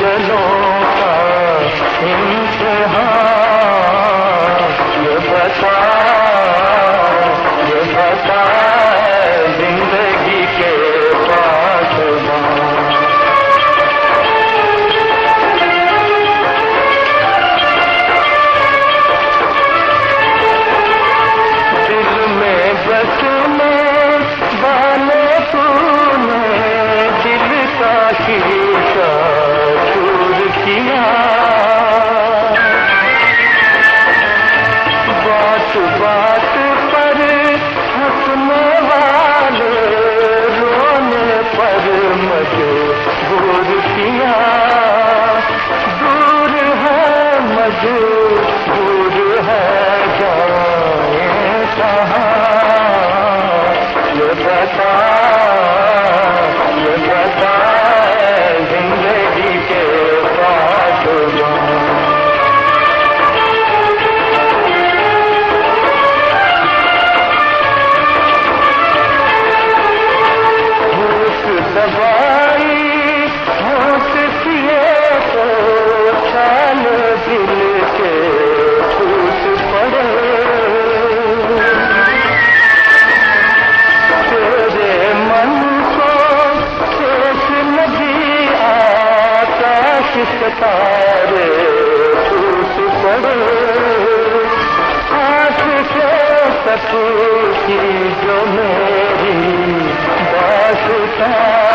खजलों का इम्तिहान। ये बता जिंदगी के पासबान। दिल में बसने वाले तूने दिल का शीशा चूर किया। बात बात पर हंसने वाले रोने पर मजबूर किया। दूर है मजबूर है जाए कहाँ। ये बता जिंदगी के पासबान। दवाई होश किए तो चाल दिल के टूट पड़े। तेरे मन को शेष नदी आकाश सितारे टूट पड़े। आँख से तक की जो मेरी दास्तां